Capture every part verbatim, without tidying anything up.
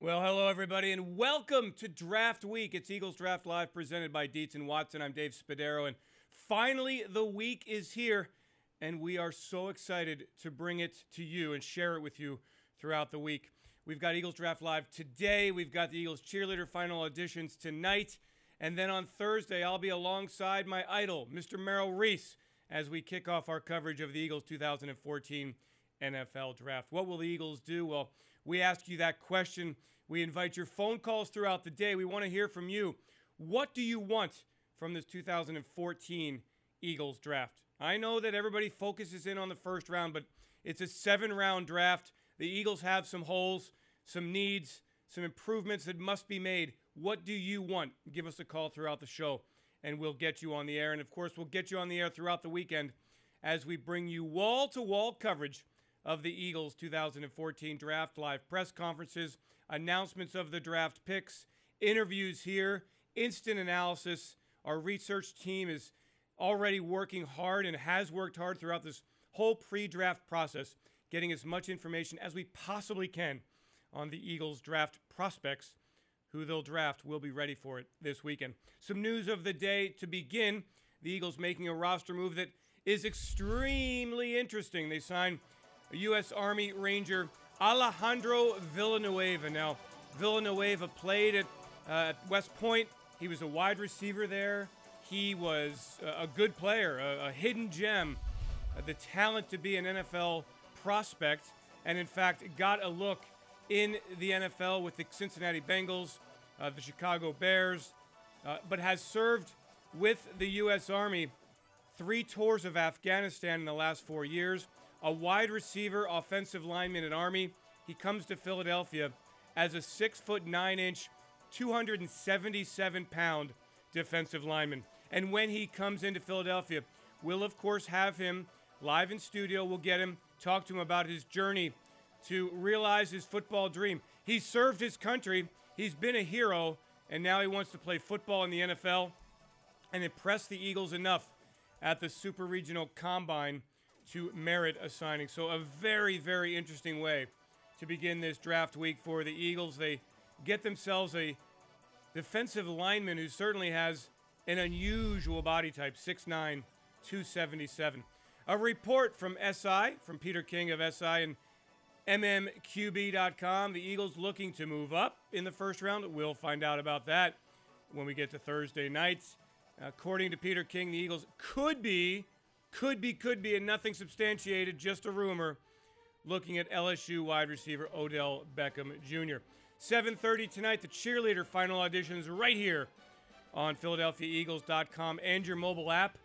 Well, hello, everybody, and welcome to Draft Week. It's Eagles Draft Live presented by Dietz and Watson. I'm Dave Spadaro, and finally the week is here, and we are so excited to bring it to you and share it with you throughout the week. We've got Eagles Draft Live today. We've got the Eagles Cheerleader Final Auditions tonight, and then on Thursday, I'll be alongside my idol, Mister Merrill Reese, as we kick off our coverage of the Eagles two thousand fourteen N F L Draft. What will the Eagles do? Well, we ask you that question. We invite your phone calls throughout the day. We want to hear from you. What do you want from this two thousand fourteen Eagles Draft? I know that everybody focuses in on the first round, but it's a seven-round draft. The Eagles have some holes, some needs, some improvements that must be made. What do you want? Give us a call throughout the show, and we'll get you on the air. And, of course, we'll get you on the air throughout the weekend as we bring you wall-to-wall coverage of the Eagles two thousand fourteen Draft, live press conferences, announcements of the draft picks, interviews here, instant analysis. Our research team is already working hard and has worked hard throughout this whole pre-draft process, getting as much information as we possibly can on the Eagles draft prospects. Who they'll draft, we'll be ready for it this weekend. Some news of the day to begin. The Eagles making a roster move that is extremely interesting. They signed a U S Army Ranger, Alejandro Villanueva. Now, Villanueva played at, uh, at West Point. He was a wide receiver there. He was a, a good player, a, a hidden gem, uh, the talent to be an N F L prospect, and in fact got a look in the N F L with the Cincinnati Bengals, uh, the Chicago Bears, uh, but has served with the U S Army three tours of Afghanistan in the last four years. A wide receiver, offensive lineman at Army. He comes to Philadelphia as a six foot nine inch, two hundred seventy-seven pound defensive lineman. And when he comes into Philadelphia, we'll of course have him live in studio. We'll get him, talk to him about his journey to realize his football dream. He's served his country. He's been a hero, and now he wants to play football in the N F L and impress the Eagles enough at the Super Regional Combine to merit a signing. So a very, very interesting way to begin this draft week for the Eagles. They get themselves a defensive lineman who certainly has an unusual body type, six nine, two seventy-seven. A report from S I, from Peter King of S I and M M Q B dot com. The Eagles looking to move up in the first round. We'll find out about that when we get to Thursday nights. According to Peter King, the Eagles could be Could be, could be, and nothing substantiated, just a rumor, looking at L S U wide receiver Odell Beckham Junior seven thirty tonight, the cheerleader final auditions right here on Philadelphia Eagles dot com and your mobile app.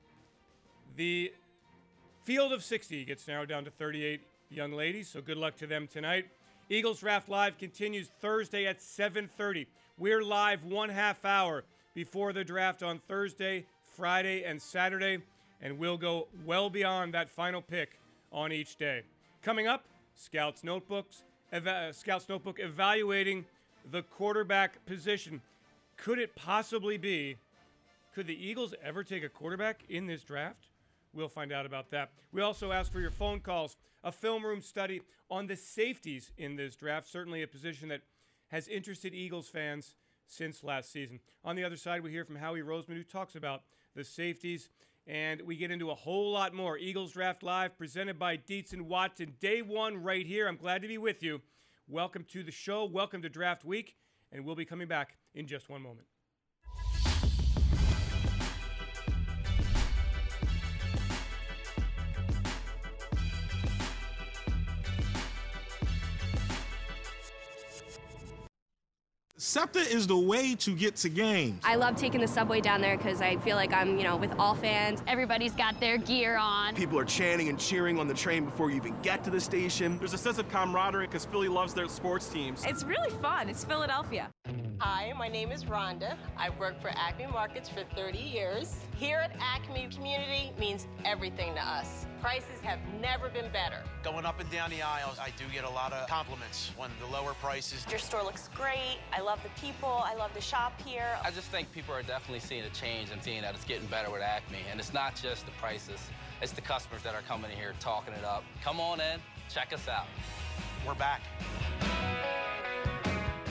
The field of sixty gets narrowed down to thirty-eight young ladies, so good luck to them tonight. Eagles Draft Live continues Thursday at seven thirty. We're live one half hour before the draft on Thursday, Friday, and Saturday, and we'll go well beyond that final pick on each day. Coming up, Scouts Notebooks, eva- Scouts Notebook evaluating the quarterback position. Could it possibly be, could the Eagles ever take a quarterback in this draft? We'll find out about that. We also ask for your phone calls, a film room study on the safeties in this draft, certainly a position that has interested Eagles fans since last season. On the other side, we hear from Howie Roseman, who talks about the safeties. And we get into a whole lot more. Eagles Draft Live, presented by Dietz and Watson. Day one right here. I'm glad to be with you. Welcome to the show. Welcome to Draft Week. And we'll be coming back in just one moment. SEPTA is the way to get to games. I love taking the subway down there because I feel like I'm, you know, with all fans. Everybody's got their gear on. People are chanting and cheering on the train before you even get to the station. There's a sense of camaraderie because Philly loves their sports teams. It's really fun. It's Philadelphia. Hi, my name is Rhonda. I've worked for Acme Markets for thirty years. Here at Acme, community means everything to us. Prices have never been better. Going up and down the aisles, I do get a lot of compliments when the lower prices. Your store looks great. I love the people. I love the shop here. I just think people are definitely seeing a change and seeing that it's getting better with Acme. And it's not just the prices. It's the customers that are coming in here talking it up. Come on in. Check us out. We're back.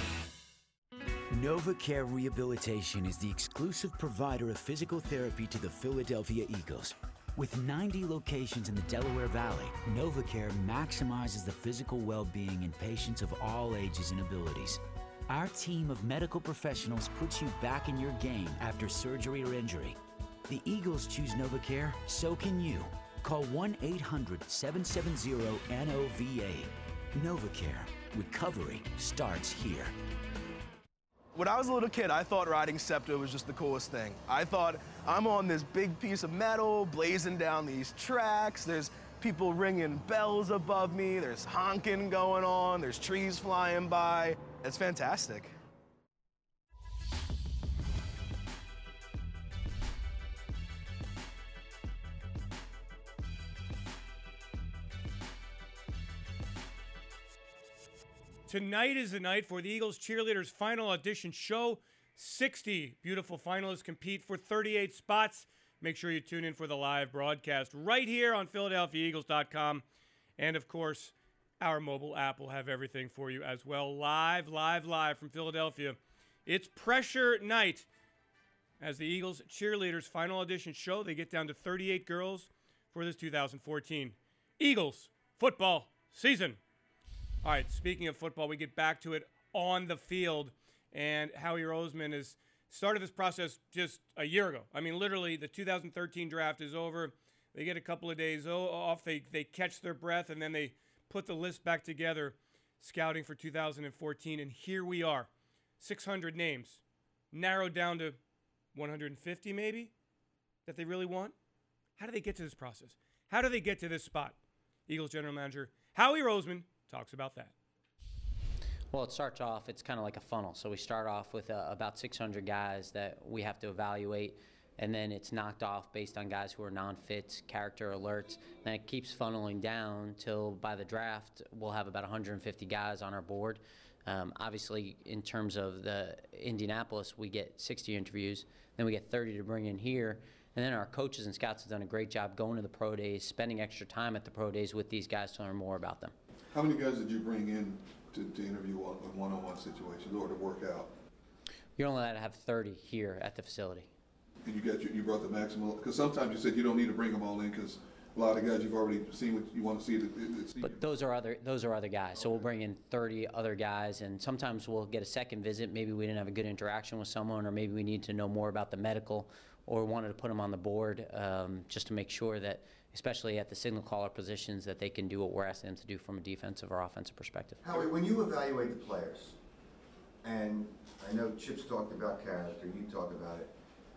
NovaCare Rehabilitation is the exclusive provider of physical therapy to the Philadelphia Eagles. With ninety locations in the Delaware Valley, NovaCare maximizes the physical well-being in patients of all ages and abilities. Our team of medical professionals puts you back in your game after surgery or injury. The Eagles choose NovaCare, so can you. Call one eight hundred, seven seven zero, N O V A. NovaCare. Recovery starts here. When I was a little kid, I thought riding SEPTA was just the coolest thing. I thought, I'm on this big piece of metal, blazing down these tracks, there's people ringing bells above me, there's honking going on, there's trees flying by. It's fantastic. Tonight is the night for the Eagles cheerleaders' final audition show. sixty beautiful finalists compete for thirty-eight spots. Make sure you tune in for the live broadcast right here on Philadelphia Eagles dot com. And, of course, our mobile app will have everything for you as well. Live, live, live from Philadelphia. It's pressure night as the Eagles cheerleaders' final audition show. They get down to thirty-eight girls for this two thousand fourteen Eagles football season. All right, speaking of football, we get back to it on the field. And Howie Roseman has started this process just a year ago. I mean, literally, the two thousand thirteen draft is over. They get a couple of days off. They, they catch their breath, and then they put the list back together, scouting for two thousand fourteen. And here we are, six hundred names, narrowed down to one hundred fifty maybe that they really want. How do they get to this process? How do they get to this spot? Eagles general manager Howie Roseman talks about that. Well, it starts off, it's kind of like a funnel. So we start off with uh, about six hundred guys that we have to evaluate, and then it's knocked off based on guys who are non-fits, character alerts. Then it keeps funneling down till by the draft, we'll have about one hundred fifty guys on our board. Um, obviously, in terms of the Indianapolis, we get sixty interviews. Then we get thirty to bring in here. And then our coaches and scouts have done a great job going to the pro days, spending extra time at the pro days with these guys to learn more about them. How many guys did you bring in to, to interview on, on one-on-one situations or to work out? You're only allowed to have thirty here at the facility. And you got your, you brought the maximum, because sometimes you said you don't need to bring them all in because a lot of guys you've already seen what you want to see. It, it, but those are other those are other guys. So we'll bring in thirty other guys, and sometimes we'll get a second visit. Maybe we didn't have a good interaction with someone, or maybe we need to know more about the medical, or wanted to put them on the board um, just to make sure that, especially at the signal caller positions, that they can do what we're asking them to do from a defensive or offensive perspective. Howie, when you evaluate the players, and I know Chip's talked about character, you talk about it,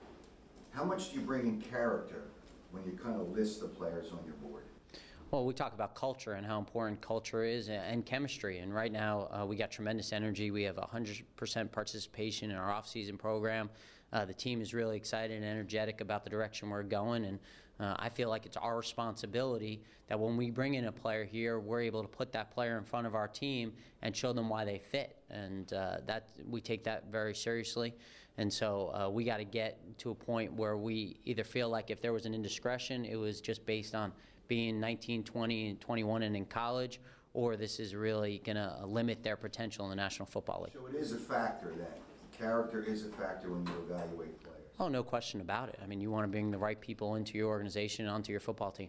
how much do you bring in character when you kind of list the players on your board? Well, we talk about culture and how important culture is, and chemistry. And right now, uh, we got tremendous energy. We have one hundred percent participation in our off-season program. Uh, the team is really excited and energetic about the direction we're going, and uh, I feel like it's our responsibility that when we bring in a player here, we're able to put that player in front of our team and show them why they fit. And uh, that we take that very seriously. And so uh, we got to get to a point where we either feel like if there was an indiscretion, it was just based on being nineteen, twenty, and twenty-one and in college, or this is really going to limit their potential in the National Football League. So it is a factor then. Character is a factor when you evaluate players. Oh, no question about it. I mean, you want to bring the right people into your organization and onto your football team.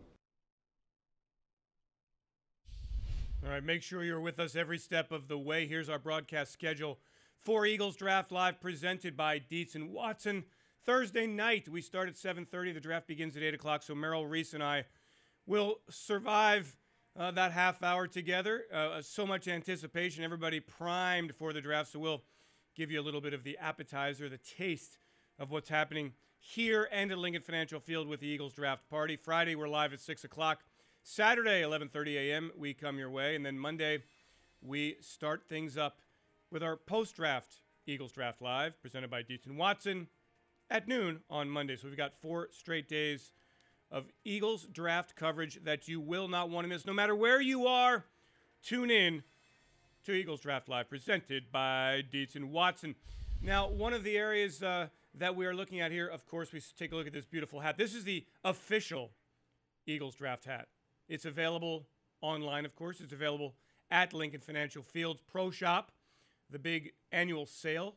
All right, make sure you're with us every step of the way. Here's our broadcast schedule for Eagles Draft Live, presented by Dietz and Watson. Thursday night, we start at seven thirty. The draft begins at eight o'clock, so Merrill Reese and I will survive uh, that half hour together. Uh, so much anticipation, everybody primed for the draft, so we'll give you a little bit of the appetizer, the taste of what's happening here and at Lincoln Financial Field with the Eagles Draft Party. Friday, we're live at six o'clock. Saturday, eleven thirty a m, we come your way. And then Monday, we start things up with our post-draft Eagles Draft Live, presented by Dietz and Watson, at noon on Monday. So we've got four straight days of Eagles draft coverage that you will not want to miss. No matter where you are, tune in to Eagles Draft Live, presented by Dietz and Watson. Now, one of the areas uh, that we are looking at here, of course, we take a look at this beautiful hat. This is the official Eagles Draft hat. It's available online, of course. It's available at Lincoln Financial Field's Pro Shop, the big annual sale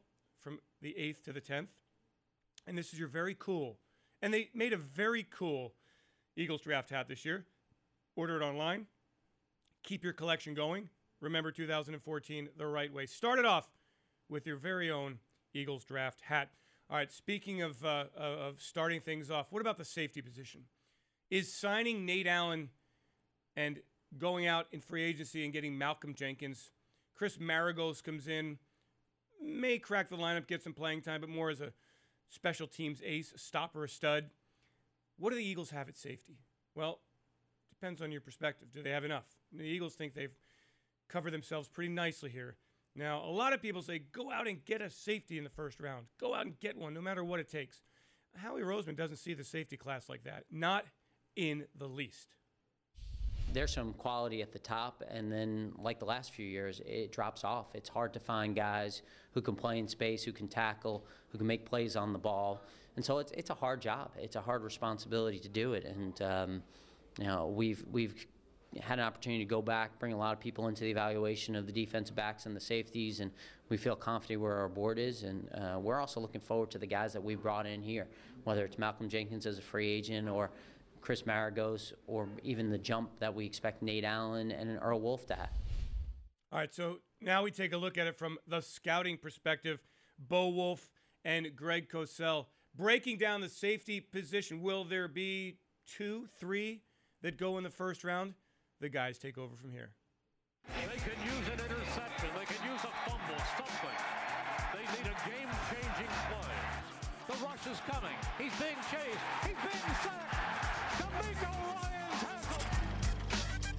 from the eighth to the tenth. And this is your very cool. And they made a very cool Eagles draft hat this year. Order it online. Keep your collection going. Remember two thousand fourteen the right way. Start it off with your very own Eagles draft hat. All right, speaking of, uh, of starting things off, what about the safety position? Is signing Nate Allen and going out in free agency and getting Malcolm Jenkins, Chris Maragos comes in, may crack the lineup, get some playing time, but more as a special teams ace, a stopper, a stud. What do the Eagles have at safety? Well, depends on your perspective. Do they have enough? The Eagles think they've covered themselves pretty nicely here. Now, a lot of people say, go out and get a safety in the first round. Go out and get one, no matter what it takes. Howie Roseman doesn't see the safety class like that. Not in the least. There's some quality at the top, and then, like the last few years, it drops off. It's hard to find guys who can play in space, who can tackle, who can make plays on the ball. And so it's, it's a hard job. It's a hard responsibility to do it. And, um, you know, we've, we've had an opportunity to go back, bring a lot of people into the evaluation of the defensive backs and the safeties, and we feel confident where our board is. And uh, we're also looking forward to the guys that we brought in here, whether it's Malcolm Jenkins as a free agent or Chris Maragos, or even the jump that we expect Nate Allen and an Earl Wolf to have. All right, so now we take a look at it from the scouting perspective. Bo Wolf and Greg Cosell breaking down the safety position. Will there be two, three that go in the first round? The guys take over from here. They could use an interception. They could use a fumble, something. They need a game-changing play. The rush is coming. He's being chased. He's being sacked. D'Amico Ryans has him.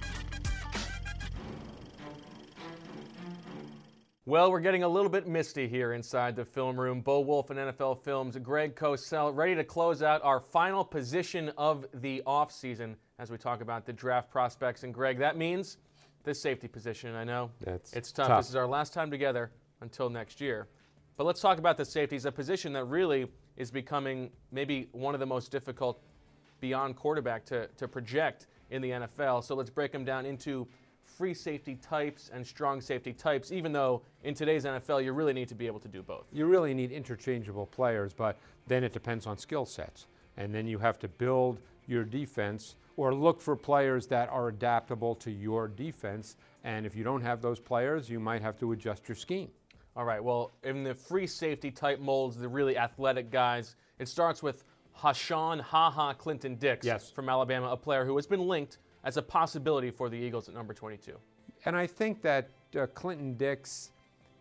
Well, we're getting a little bit misty here inside the film room. Bo Wolf and N F L Films, Greg Cosell, ready to close out our final position of the offseason as we talk about the draft prospects. And Greg, that means the safety position. I know That's it's tough. tough. This is our last time together until next year. But let's talk about the safeties, a position that really is becoming maybe one of the most difficult beyond quarterback to, to project in the N F L. So let's break them down into free safety types and strong safety types, even though in today's N F L you really need to be able to do both. You really need interchangeable players, but then it depends on skill sets. And then you have to build your defense or look for players that are adaptable to your defense. And if you don't have those players, you might have to adjust your scheme. All right, well, in the free safety type molds, the really athletic guys, it starts with Hashawn Ha Ha Clinton Dix yes. from Alabama, a player who has been linked as a possibility for the Eagles at number twenty-two. And I think that uh, Clinton Dix,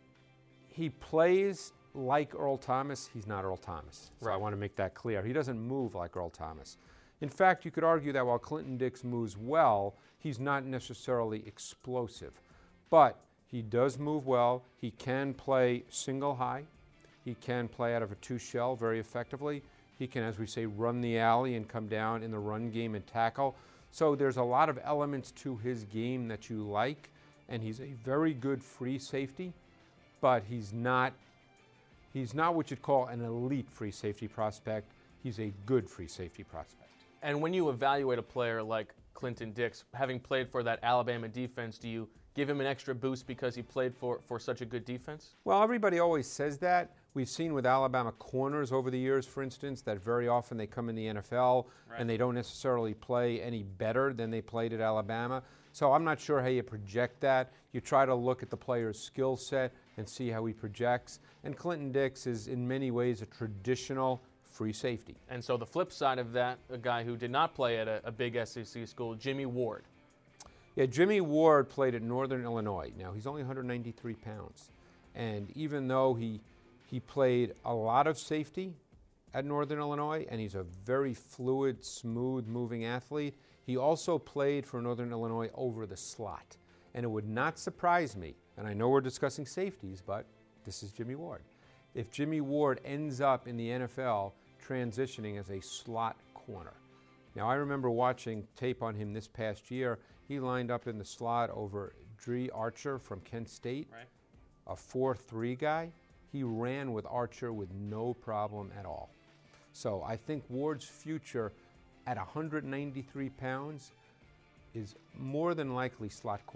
he plays like Earl Thomas. He's not Earl Thomas. So right. I want to make that clear. He doesn't move like Earl Thomas. In fact, you could argue that while Clinton Dix moves well, he's not necessarily explosive. But he does move well. He can play single high. He can play out of a two shell very effectively. He can, as we say, run the alley and come down in the run game and tackle. So there's a lot of elements to his game that you like, and he's a very good free safety, but he's not, he's not what you'd call an elite free safety prospect. He's a good free safety prospect. And when you evaluate a player like Clinton Dix, having played for that Alabama defense, do you give him an extra boost because he played for, for such a good defense? Well, everybody always says that. We've seen with Alabama corners over the years, for instance, that very often they come in the N F L right. and they don't necessarily play any better than they played at Alabama. So I'm not sure how you project that. You try to look at the player's skill set and see how he projects. And Clinton Dix is in many ways a traditional free safety. And so the flip side of that, a guy who did not play at a, a big S E C school, Jimmy Ward. Yeah, Jimmy Ward played at Northern Illinois. Now, he's only one hundred ninety-three pounds. And even though he He played a lot of safety at Northern Illinois, and he's a very fluid, smooth-moving athlete. He also played for Northern Illinois over the slot. And it would not surprise me, and I know we're discussing safeties, but this is Jimmy Ward. If Jimmy Ward ends up in the N F L transitioning as a slot corner. Now, I remember watching tape on him this past year. He lined up in the slot over Dre Archer from Kent State, right. a four three guy. He ran with Archer with no problem at all. So I think Ward's future at one hundred ninety-three pounds is more than likely slot corner.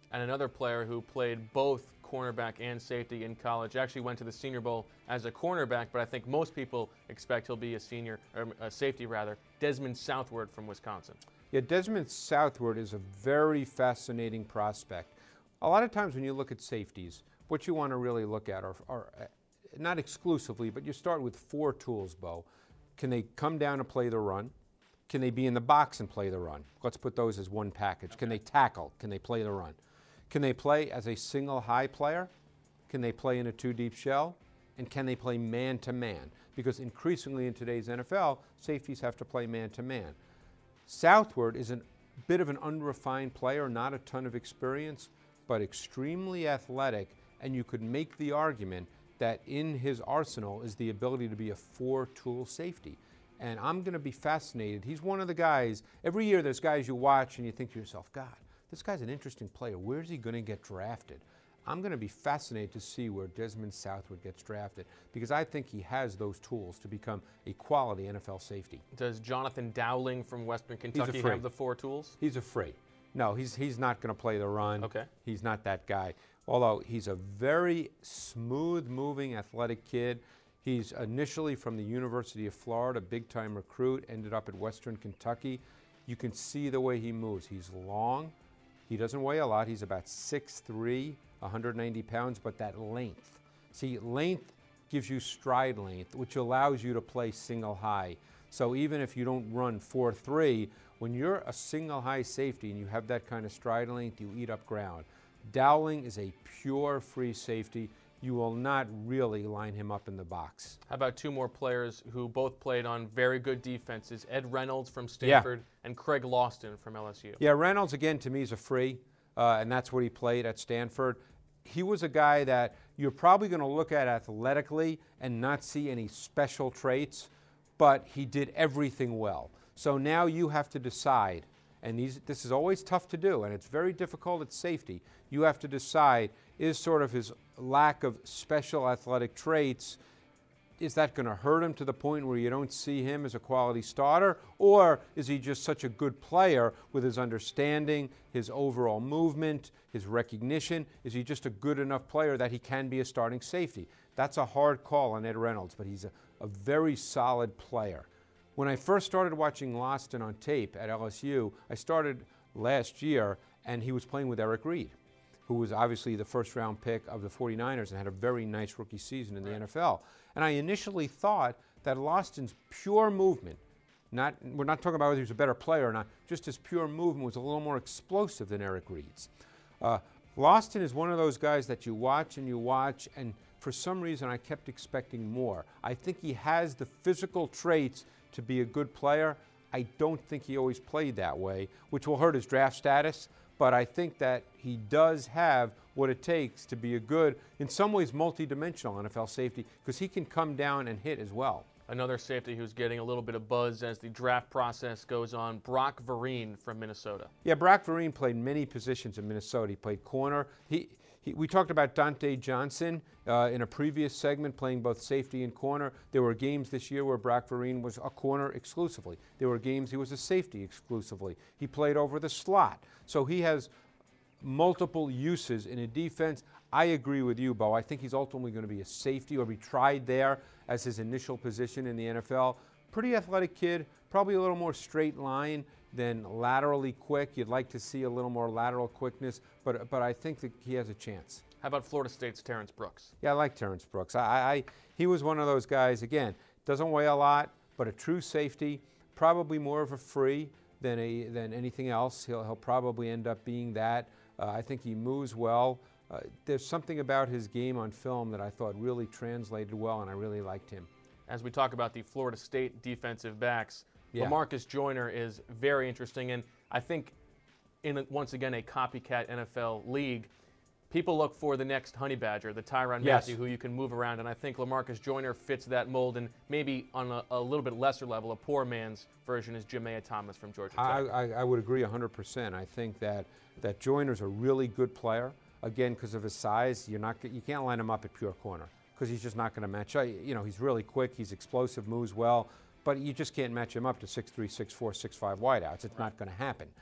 and another player who played both cornerback and safety in college. Actually went to the Senior Bowl as a cornerback, but I think most people expect he'll be a senior, or a safety rather, Desmond Southward from Wisconsin. Yeah, Desmond Southward is a very fascinating prospect. A lot of times when you look at safeties, what you want to really look at are, are uh, not exclusively, but you start with four tools, Bo. Can they come down and play the run? Can they be in the box and play the run? Let's put those as one package. Okay. Can they tackle? Can they play the run? Can they play as a single high player? Can they play in a two deep shell? And can they play man to man? Because increasingly in today's N F L, safeties have to play man to man. Southward is a bit of an unrefined player, not a ton of experience, but extremely athletic, and you could make the argument that in his arsenal is the ability to be a four-tool safety. And I'm going to be fascinated. He's one of the guys, every year there's guys you watch and you think to yourself, God, this guy's an interesting player. Where's he going to get drafted? I'm going to be fascinated to see where Desmond Southward gets drafted because I think he has those tools to become a quality N F L safety. Does Jonathan Dowling from Western Kentucky have the four tools? He's afraid. No, he's, he's not going to play the run. Okay. He's not that guy. Although he's a very smooth-moving, athletic kid. He's initially from the University of Florida, big-time recruit, ended up at Western Kentucky. You can see the way he moves. He's long. He doesn't weigh a lot. He's about six three, one hundred ninety pounds, but that length. See, length gives you stride length, which allows you to play single high. So even if you don't run four three, when you're a single high safety and you have that kind of stride length, you eat up ground. Dowling is a pure free safety. You will not really line him up in the box. How about two more players who both played on very good defenses, Ed Reynolds from Stanford yeah. and Craig Lawson from L S U? Yeah, Reynolds, again, to me is a free, uh, and that's what he played at Stanford. He was a guy that you're probably going to look at athletically and not see any special traits, but he did everything well. So now you have to decide, and these, this is always tough to do, and it's very difficult at safety. You have to decide, is sort of his lack of special athletic traits, is that going to hurt him to the point where you don't see him as a quality starter? Or is he just such a good player with his understanding, his overall movement, his recognition? Is he just a good enough player that he can be a starting safety? That's a hard call on Ed Reynolds, but he's a, a very solid player. When I first started watching Lawson on tape at L S U, I started last year, and he was playing with Eric Reed, who was obviously the first-round pick of the forty-niners and had a very nice rookie season in the N F L. And I initially thought that Lawson's pure movement, not, we're not talking about whether he was a better player or not, just his pure movement was a little more explosive than Eric Reed's. Uh, Lawson is one of those guys that you watch and you watch, and for some reason I kept expecting more. I think he has the physical traits to be a good player. I don't think he always played that way, which will hurt his draft status. But I think that he does have what it takes to be a good, in some ways, multi-dimensional N F L safety because he can come down and hit as well. Another safety who's getting a little bit of buzz as the draft process goes on, Brock Vereen from Minnesota. Yeah, Brock Vereen played many positions in Minnesota. He played corner. He, he, we talked about Dante Johnson uh, in a previous segment, playing both safety and corner. There were games this year where Brock Vereen was a corner exclusively. There were games he was a safety exclusively. He played over the slot. So he has multiple uses in a defense. I agree with you, Bo. I think he's ultimately going to be a safety, or be tried there as his initial position in the N F L. Pretty athletic kid, probably a little more straight line than laterally quick. You'd like to see a little more lateral quickness, but, but I think that he has a chance. How about Florida State's Terrence Brooks? Yeah, I like Terrence Brooks. I, I, he was one of those guys, again, doesn't weigh a lot, but a true safety, probably more of a free than, a, than anything else. He'll, he'll probably end up being that. Uh, I think he moves well. Uh, there's something about his game on film that I thought really translated well, and I really liked him. As we talk about the Florida State defensive backs, yeah. LaMarcus Joyner is very interesting, and I think in, a, once again, a copycat N F L league, people look for the next Honey Badger, the Tyrann yes. Mathieu, who you can move around, and I think LaMarcus Joyner fits that mold, and maybe on a, a little bit lesser level, a poor man's version is Jamea Thomas from Georgia Tech. I, I, I would agree one hundred percent. I think that, that Joyner's a really good player. Again, because of his size, you're not, you can't line him up at pure corner because he's just not going to match. You know, he's really quick, he's explosive, moves well, but you just can't match him up to six three, six four, six five wideouts. It's right. not going to happen.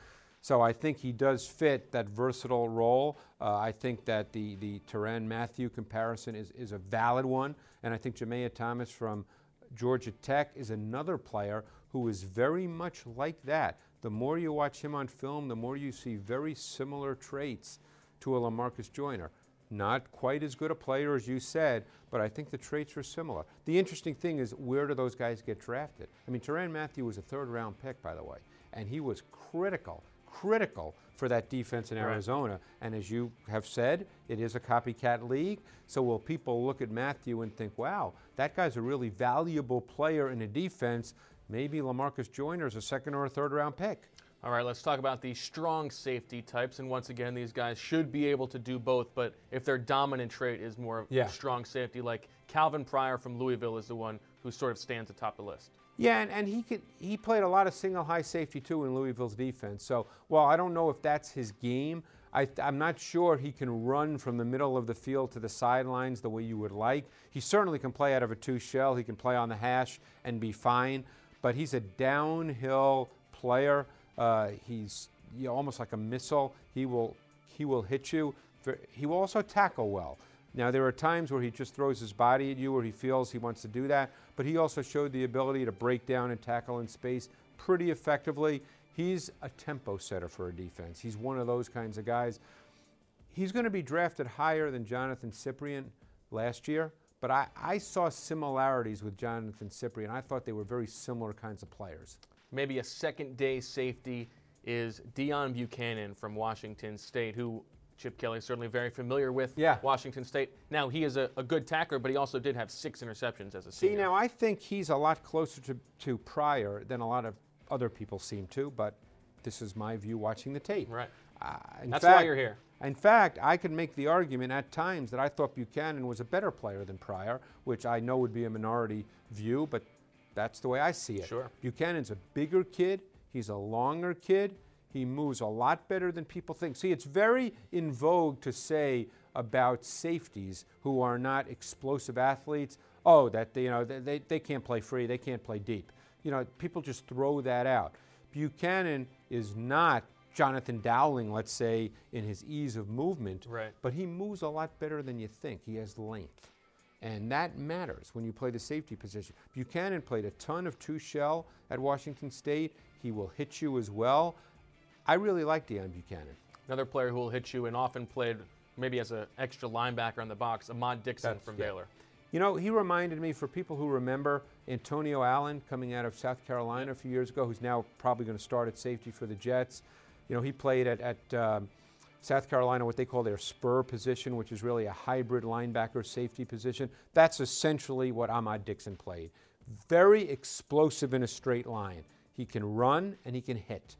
So I think he does fit that versatile role. Uh, I think that the, the Tyrann Mathieu comparison is, is a valid one. And I think Jamea Thomas from Georgia Tech is another player who is very much like that. The more you watch him on film, the more you see very similar traits to a LaMarcus Joyner. Not quite as good a player as you said, but I think the traits are similar. The interesting thing is, where do those guys get drafted? I mean, Tyrann Mathieu was a third-round pick, by the way, and he was critical, critical for that defense in Arizona. Right. And as you have said, it is a copycat league, so will people look at Mathieu and think, wow, that guy's a really valuable player in a defense. Maybe LaMarcus Joyner is a second or a third-round pick. All right, let's talk about the strong safety types. And once again, these guys should be able to do both, but if their dominant trait is more of yeah. strong safety, like Calvin Pryor from Louisville is the one who sort of stands atop the list. Yeah, and, and he could he played a lot of single high safety too in Louisville's defense. So while I don't know if that's his game, I, I'm not sure he can run from the middle of the field to the sidelines the way you would like. He certainly can play out of a two shell. He can play on the hash and be fine, but he's a downhill player. Uh, he's you know, almost like a missile. He will he will hit you. He will also tackle well. Now, there are times where he just throws his body at you or he feels he wants to do that, but he also showed the ability to break down and tackle in space pretty effectively. He's a tempo setter for a defense. He's one of those kinds of guys. He's going to be drafted higher than Jonathan Cyprien last year, but I, I saw similarities with Jonathan Cyprien. I thought they were very similar kinds of players. Maybe a second-day safety is Deion Buchanan from Washington State, who Chip Kelly is certainly very familiar with. Yeah. Washington State. Now, he is a, a good tackler, but he also did have six interceptions as a senior. See, now, I think he's a lot closer to, to Pryor than a lot of other people seem to, but this is my view watching the tape. Right. Uh, That's fact, why you're here. In fact, I could make the argument at times that I thought Buchanan was a better player than Pryor, which I know would be a minority view, but that's the way I see it. Sure. Buchanan's a bigger kid. He's a longer kid. He moves a lot better than people think. See, it's very in vogue to say about safeties who are not explosive athletes, oh, that they, you know, they, they can't play free, they can't play deep. You know, people just throw that out. Buchanan is not Jonathan Dowling, let's say, in his ease of movement, right. but he moves a lot better than you think. He has length. And that matters when you play the safety position. Buchanan played a ton of two-shell at Washington State. He will hit you as well. I really like Deion Buchanan. Another player who will hit you and often played maybe as an extra linebacker in the box, Ahmad Dixon That's, from yeah. Baylor. You know, he reminded me, for people who remember, Antonio Allen coming out of South Carolina a few years ago, who's now probably going to start at safety for the Jets. You know, he played at, at um, South Carolina what they call their spur position, which is really a hybrid linebacker safety position. That's essentially what Ahmad Dixon played. Very explosive in a straight line. He can run and he can hit.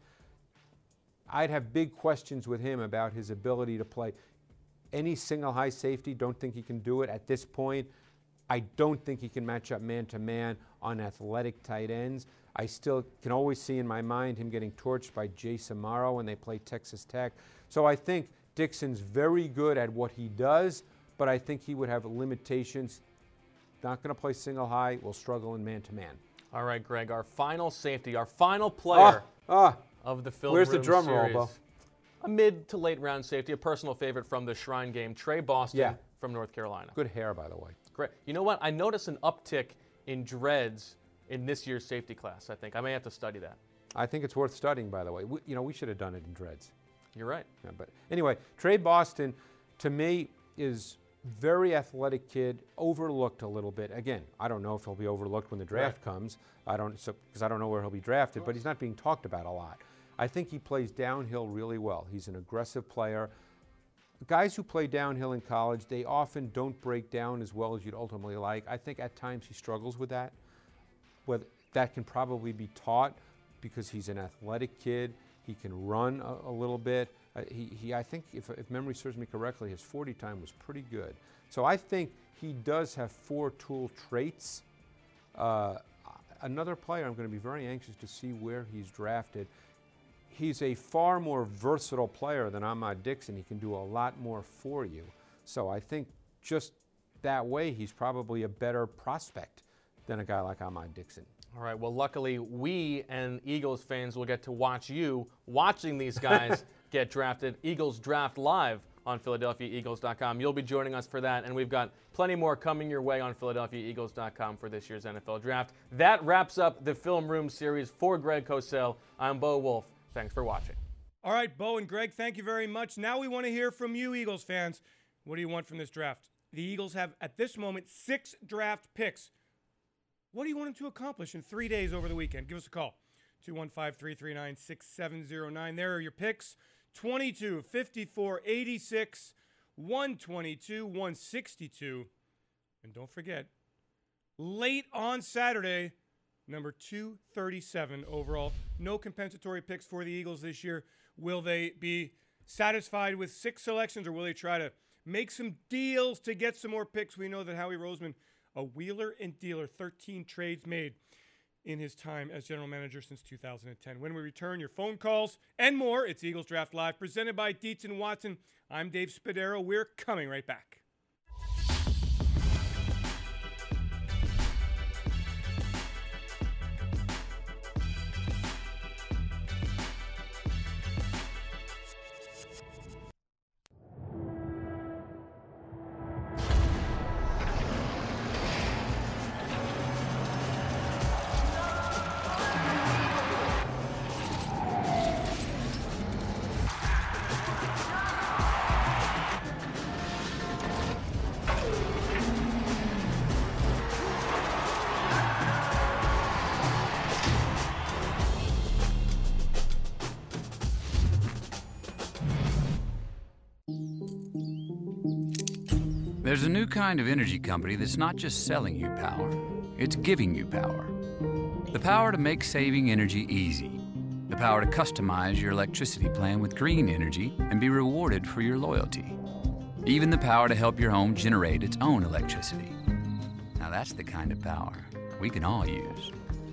I'd have big questions with him about his ability to play any single high safety. Don't think he can do it at this point. I don't think he can match up man-to-man on athletic tight ends. I still can always see in my mind him getting torched by Jay Samaro when they play Texas Tech. So I think Dixon's very good at what he does, but I think he would have limitations. Not going to play single high, will struggle in man-to-man. All right, Greg, our final safety, our final player oh, oh, of the film Where's room the drum series. roll, Bo? A mid to late round safety, a personal favorite from the Shrine Game, Trey Boston yeah. from North Carolina. Good hair, by the way. Great. You know what? I noticed an uptick in dreads in this year's safety class, I think. I may have to study that. I think it's worth studying, by the way. We, you know, we should have done it in dreads. You're right. Yeah, but anyway, Trey Boston, to me, is very athletic kid, overlooked a little bit. Again, I don't know if he'll be overlooked when the draft right. comes. I don't, because so, I don't know where he'll be drafted, but he's not being talked about a lot. I think he plays downhill really well. He's an aggressive player. Guys who play downhill in college, they often don't break down as well as you'd ultimately like. I think at times he struggles with that. Whether that can probably be taught because he's an athletic kid. He can run a, a little bit. Uh, he, he, I think, if, if memory serves me correctly, his forty time was pretty good. So I think he does have four tool traits. Uh, another player I'm going to be very anxious to see where he's drafted. He's a far more versatile player than Ahmad Dixon. He can do a lot more for you. So I think just that way, he's probably a better prospect than a guy like Ahmad Dixon. All right, well, luckily, we and Eagles fans will get to watch you watching these guys get drafted. Eagles Draft Live on Philadelphia Eagles dot com. You'll be joining us for that, and we've got plenty more coming your way on Philadelphia Eagles dot com for this year's N F L Draft. That wraps up the Film Room series for Greg Cosell. I'm Bo Wolf. Thanks for watching. All right, Bo and Greg, thank you very much. Now we want to hear from you, Eagles fans. What do you want from this draft? The Eagles have, at this moment, six draft picks. What do you want them to accomplish in three days over the weekend? Give us a call. two one five, three three nine, six seven zero nine. There are your picks. twenty-two, fifty-four, eighty-six, one twenty-two, one sixty-two. And don't forget, late on Saturday, number two thirty-seven overall. No compensatory picks for the Eagles this year. Will they be satisfied with six selections, or will they try to make some deals to get some more picks? We know that Howie Roseman, a wheeler and dealer, thirteen trades made in his time as general manager since two thousand ten. When we return, your phone calls and more. It's Eagles Draft Live, presented by Dietz and Watson. I'm Dave Spadaro. We're coming right back. There's a new kind of energy company that's not just selling you power, it's giving you power. The power to make saving energy easy. The power to customize your electricity plan with green energy and be rewarded for your loyalty. Even the power to help your home generate its own electricity. Now that's the kind of power we can all use.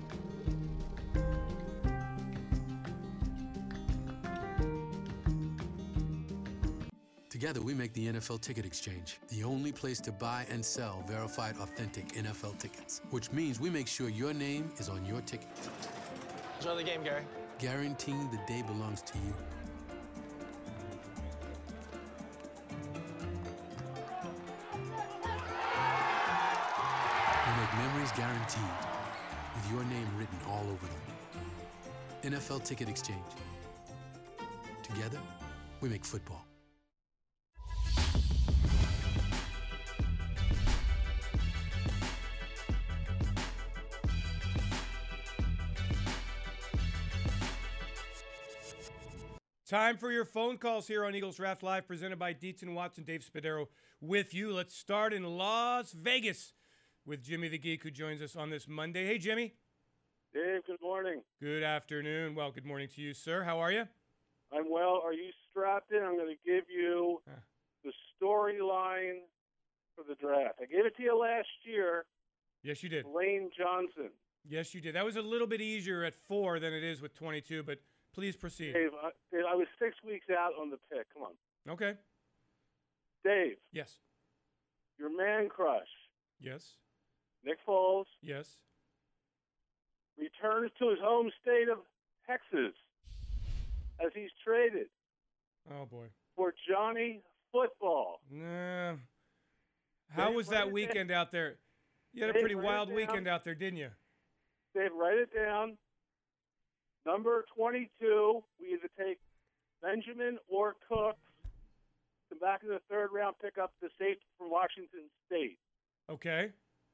Together, we make the N F L Ticket Exchange, the only place to buy and sell verified, authentic N F L tickets, which means we make sure your name is on your ticket. Enjoy the game, Gary. Guaranteeing the day belongs to you. We make memories guaranteed, with your name written all over them. N F L Ticket Exchange. Together, we make football. Time for your phone calls here on Eagles Draft Live, presented by Dietz and Watson. Dave Spadaro with you. Let's start in Las Vegas with Jimmy the Geek, who joins us on this Monday. Hey, Jimmy. Dave, good morning. Good afternoon. Well, good morning to you, sir. How are you? I'm well. Are you strapped in? I'm going to give you huh. the storyline for the draft. I gave it to you last year. Yes, you did. Lane Johnson. Yes, you did. That was a little bit easier at four than it is with twenty-two, but please proceed. Dave, I, Dave, I was six weeks out on the pick. Come on. Okay. Dave. Yes. Your man crush. Yes. Nick Foles. Yes. Returns to his home state of Texas as he's traded. Oh, boy. For Johnny Football. Nah. How Dave, was that weekend down. out there? You had Dave, a pretty wild weekend out there, didn't you? Dave, write it down. Number twenty-two, we either take Benjamin or Cook. Come back in the third round, pick up the safety from Washington State. Okay.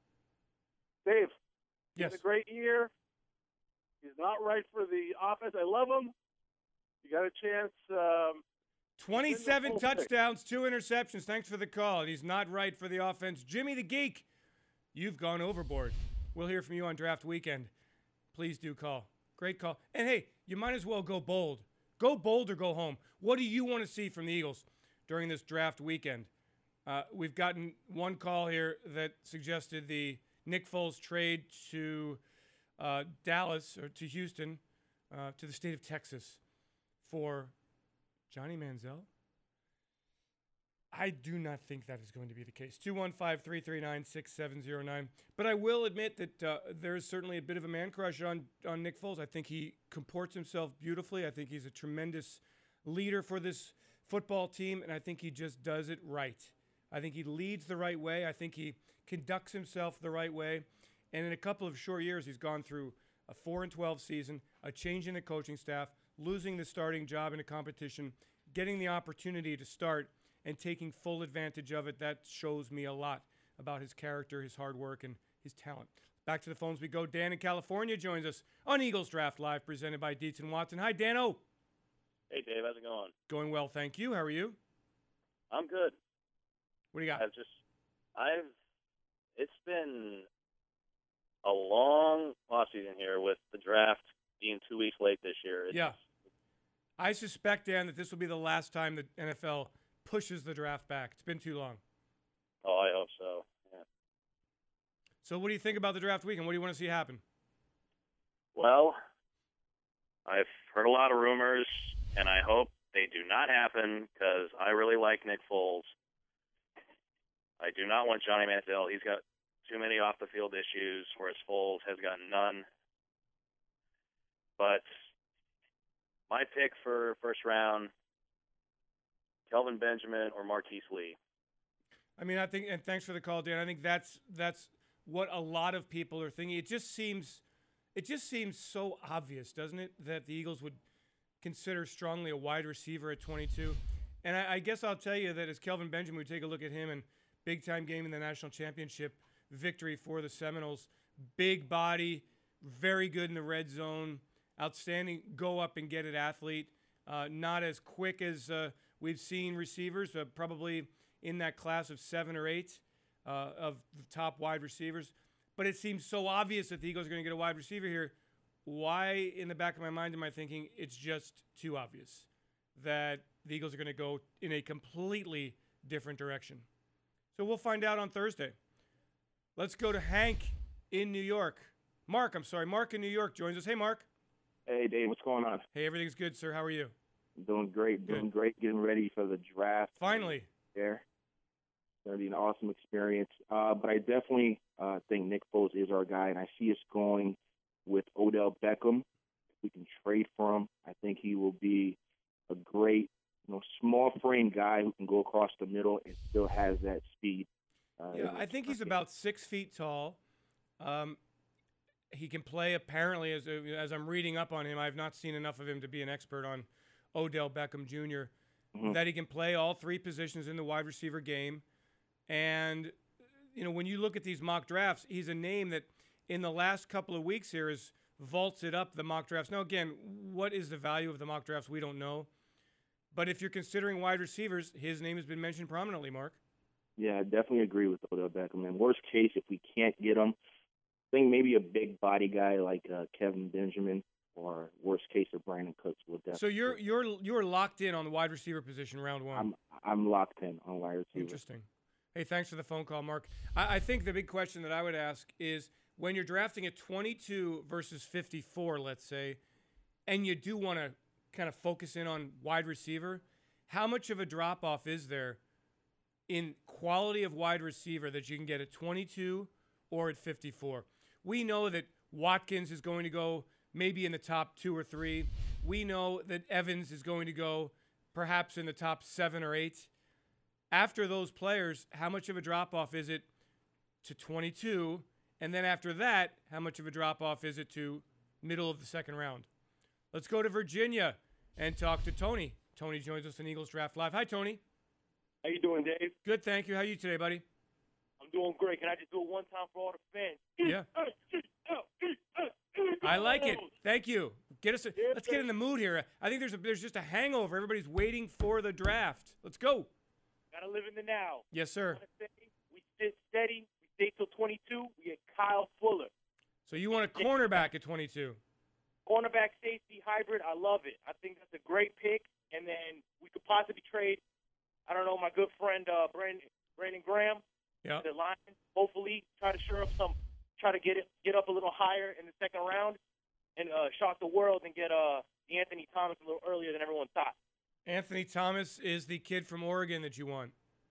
Dave, yes. He's a great year. He's not right for the offense. I love him. You got a chance. Um, twenty-seven touchdowns, two interceptions. Thanks for the call. He's not right for the offense. Jimmy the Geek, you've gone overboard. We'll hear from you on draft weekend. Please do call. Great call. And, hey, you might as well go bold. Go bold or go home. What do you want to see from the Eagles during this draft weekend? Uh, we've gotten one call here that suggested the Nick Foles trade to uh, Dallas, or to Houston, uh, to the state of Texas for Johnny Manziel. I do not think that is going to be the case. two one five, three three nine, six seven zero nine. But I will admit that uh, there is certainly a bit of a man crush on, on Nick Foles. I think he comports himself beautifully. I think he's a tremendous leader for this football team, and I think he just does it right. I think he leads the right way. I think he conducts himself the right way. And in a couple of short years, he's gone through a four and twelve season, a change in the coaching staff, losing the starting job in a competition, getting the opportunity to start, and taking full advantage of it. That shows me a lot about his character, his hard work, and his talent. Back to the phones we go. Dan in California joins us on Eagles Draft Live, presented by Dietz and Watson. Hi, Dano. Hey, Dave. How's it going? Going well, thank you. How are you? I'm good. What do you got? I've just, I've, it's been a long offseason here with the draft being two weeks late this year. It's, yeah. I suspect, Dan, that this will be the last time the N F L pushes the draft back. It's been too long. Oh, I hope so. Yeah. So what do you think about the draft week, and what do you want to see happen? Well, I've heard a lot of rumors, and I hope they do not happen because I really like Nick Foles. I do not want Johnny Manziel. He's got too many off-the-field issues, whereas Foles has got none. But my pick for first round, Kelvin Benjamin or Marquise Lee. I mean, I think, and thanks for the call, Dan. I think that's that's what a lot of people are thinking. It just seems, it just seems so obvious, doesn't it, that the Eagles would consider strongly a wide receiver at twenty-two. And I, I guess I'll tell you that as Kelvin Benjamin, we take a look at him and big-time game in the national championship victory for the Seminoles. Big body, very good in the red zone, outstanding go-up-and-get-it athlete. Uh, not as quick as uh, we've seen receivers, uh, probably in that class of seven or eight uh, of the top wide receivers. But it seems so obvious that the Eagles are going to get a wide receiver here. Why, in the back of my mind, am I thinking it's just too obvious that the Eagles are going to go in a completely different direction? So we'll find out on Thursday. Let's go to Hank in New York. Mark, I'm sorry. Mark in New York joins us. Hey, Mark. Hey, Dave. What's going on? Hey, everything's good, sir. How are you? Doing great. Doing Good. great. Getting ready for the draft. Finally. There. It's going to be an awesome experience. Uh, but I definitely uh, think Nick Foles is our guy, and I see us going with Odell Beckham. If we can trade for him, I think he will be a great, you know, small frame guy who can go across the middle and still has that speed. Uh, Yeah, I think he's about six feet tall. Um, he can play, apparently, as as I'm reading up on him. I've not seen enough of him to be an expert on Odell Beckham Junior Mhm. That he can play all three positions in the wide receiver game. And, you know, when you look at these mock drafts, he's a name that in the last couple of weeks here has vaulted up the mock drafts. Now, again, what is the value of the mock drafts? We don't know. But if you're considering wide receivers, his name has been mentioned prominently, Mark. Yeah, I definitely agree with Odell Beckham. And worst case, if we can't get him, I think maybe a big body guy like uh, Kevin Benjamin, or worst case, of Brandon Cooks will definitely. So you're you're you're locked in on the wide receiver position, round one. I'm I'm locked in on wide receiver. Interesting. Hey, thanks for the phone call, Mark. I, I think the big question that I would ask is when you're drafting at twenty-two versus fifty-four, let's say, and you do want to kind of focus in on wide receiver, how much of a drop off is there in quality of wide receiver that you can get at twenty-two or at fifty-four? We know that Watkins is going to go maybe in the top two or three. We know that Evans is going to go perhaps in the top seven or eight. After those players, how much of a drop-off is it to twenty-two? And then after that, how much of a drop-off is it to middle of the second round? Let's go to Virginia and talk to Tony. Tony joins us on Eagles Draft Live. Hi, Tony. How you doing, Dave? Good, thank you. How are you today, buddy? I'm doing great. Can I just do it one time for all the fans? Yeah. I like it. Thank you. Get us. A, let's get in the mood here. I think there's a, there's just a hangover. Everybody's waiting for the draft. Let's go. Gotta live in the now. Yes, sir. We sit steady. We stay till twenty-two. We get Kyle Fuller. So you want a cornerback at twenty-two? Cornerback safety hybrid. I love it. I think that's a great pick. And then we could possibly trade, I don't know, my good friend uh, Brandon, Brandon Graham. Yeah. The line. Hopefully try to shore up some, try to get it, get up a little higher in the second round and uh, shock the world and get uh, Anthony Thomas a little earlier than everyone thought. Anthony Thomas is the kid from Oregon that you want.